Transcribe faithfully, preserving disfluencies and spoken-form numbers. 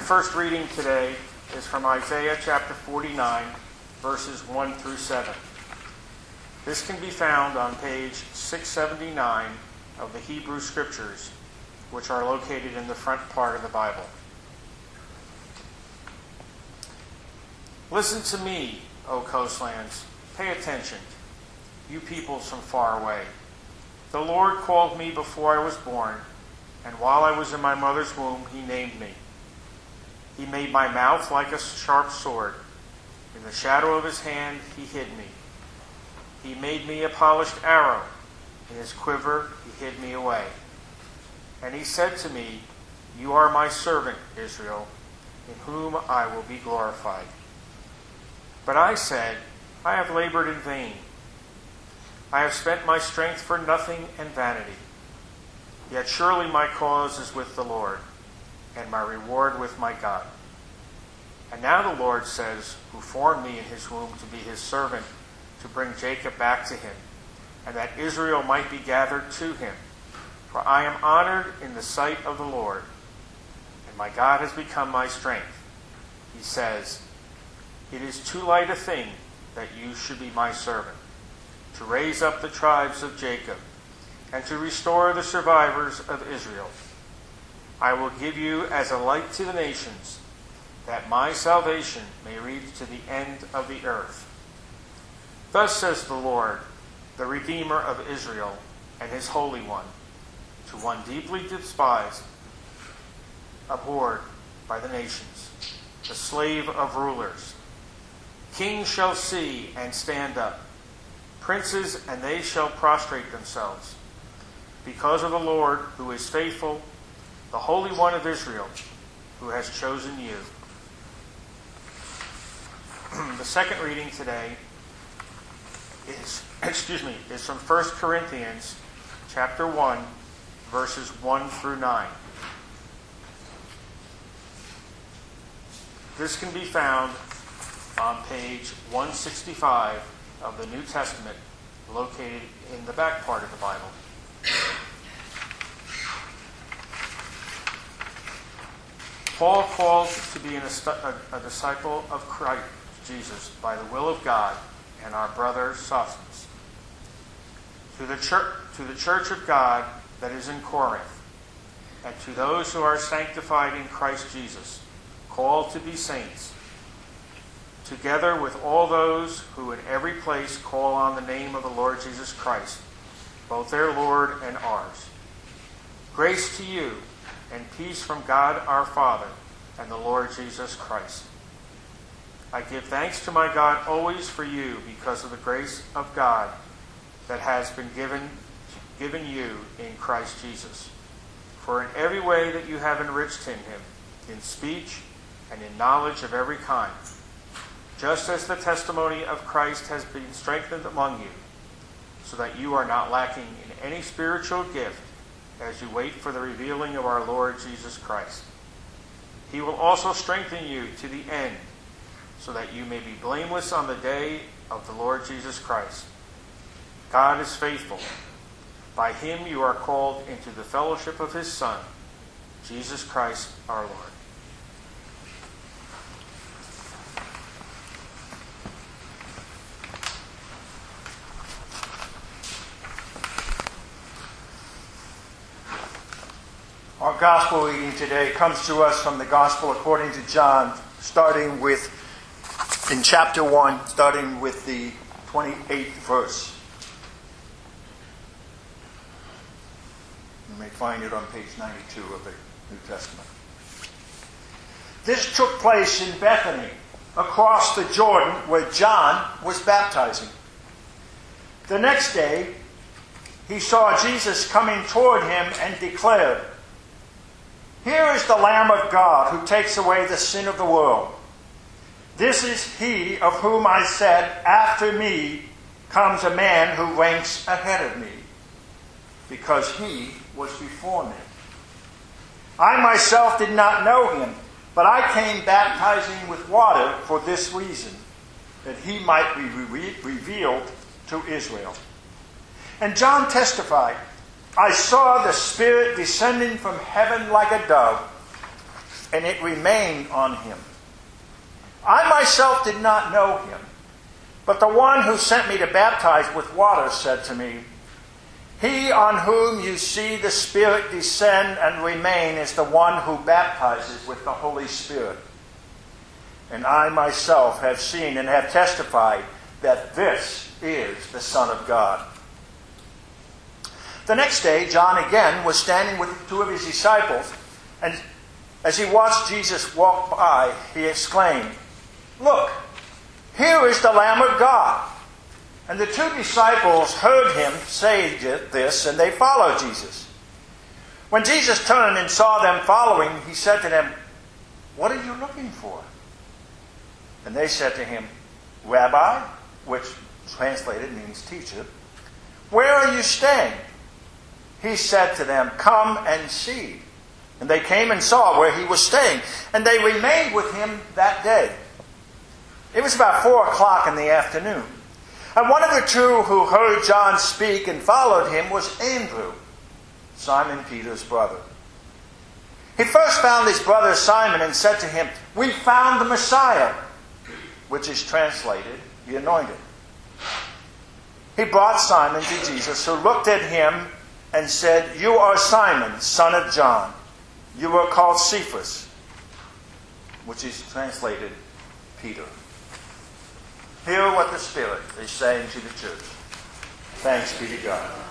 first reading today is from Isaiah chapter forty-nine, verses one through seven. This can be found on page six seventy-nine of the Hebrew Scriptures, which are located in the front part of the Bible. Listen to me, O coastlands. Pay attention, you peoples from far away. The Lord called me before I was born, and while I was in my mother's womb, he named me. He made my mouth like a sharp sword. In the shadow of his hand, he hid me. He made me a polished arrow. In his quiver, he hid me away. And he said to me, "You are my servant, Israel, in whom I will be glorified." But I said, "I have labored in vain. I have spent my strength for nothing and vanity. Yet surely my cause is with the Lord, and my reward with my God." And now the Lord says, who formed me in his womb to be his servant, to bring Jacob back to him, and that Israel might be gathered to him. For I am honored in the sight of the Lord, and my God has become my strength. He says, "It is too light a thing that you should be my servant, to raise up the tribes of Jacob, and to restore the survivors of Israel. I will give you as a light to the nations, that my salvation may reach to the end of the earth. Thus says the Lord, the Redeemer of Israel, and his Holy One, to one deeply despised, abhorred by the nations, the slave of rulers. Kings shall see and stand up, princes, and they shall prostrate themselves, because of the Lord who is faithful, the Holy One of Israel, who has chosen you." The second reading today is, excuse me, is from First Corinthians chapter one, verses one through nine. This can be found on page one sixty-five of the New Testament, located in the back part of the Bible. Paul called to be an, a, a disciple of Christ Jesus by the will of God, and our brother Sosthenes. To the church, to the church of God that is in Corinth, and to those who are sanctified in Christ Jesus, called to be saints, together with all those who in every place call on the name of the Lord Jesus Christ, both their Lord and ours. Grace to you and peace from God our Father and the Lord Jesus Christ. I give thanks to my God always for you because of the grace of God that has been given, given you in Christ Jesus. For in every way that you have enriched in him, in speech and in knowledge of every kind, just as the testimony of Christ has been strengthened among you, so that you are not lacking in any spiritual gift as you wait for the revealing of our Lord Jesus Christ. He will also strengthen you to the end, so that you may be blameless on the day of the Lord Jesus Christ. God is faithful. By him you are called into the fellowship of his Son, Jesus Christ our Lord. Our gospel reading today comes to us from the Gospel according to John, starting with, in chapter one, starting with the twenty-eighth verse. You may find it on page ninety-two of the New Testament. This took place in Bethany, across the Jordan, where John was baptizing. The next day, he saw Jesus coming toward him and declared, "Here is the Lamb of God who takes away the sin of the world. This is he of whom I said, after me comes a man who ranks ahead of me, because he was before me. I myself did not know him, but I came baptizing with water for this reason, that he might be re- revealed to Israel." And John testified, "I saw the Spirit descending from heaven like a dove, and it remained on him. I myself did not know him, but the one who sent me to baptize with water said to me, He on whom you see the Spirit descend and remain is the one who baptizes with the Holy Spirit. And I myself have seen and have testified that this is the Son of God. The next day, John again was standing with two of his disciples, and as he watched Jesus walk by, he exclaimed, Look, here is the Lamb of God. And the two disciples heard him say this, and they followed Jesus. When Jesus turned and saw them following, he said to them, What are you looking for? And they said to him, Rabbi, which translated means teacher, where are you staying? He said to them, Come and see. And they came and saw where he was staying, and they remained with him that day. It was about four o'clock in the afternoon. And one of the two who heard John speak and followed him was Andrew, Simon Peter's brother. He first found his brother Simon and said to him, We found the Messiah, which is translated, the Anointed. He brought Simon to Jesus, who looked at him and said, You are Simon, son of John. You are called Cephas, which is translated Peter. Hear what the Spirit is saying to the church. Thanks be to God.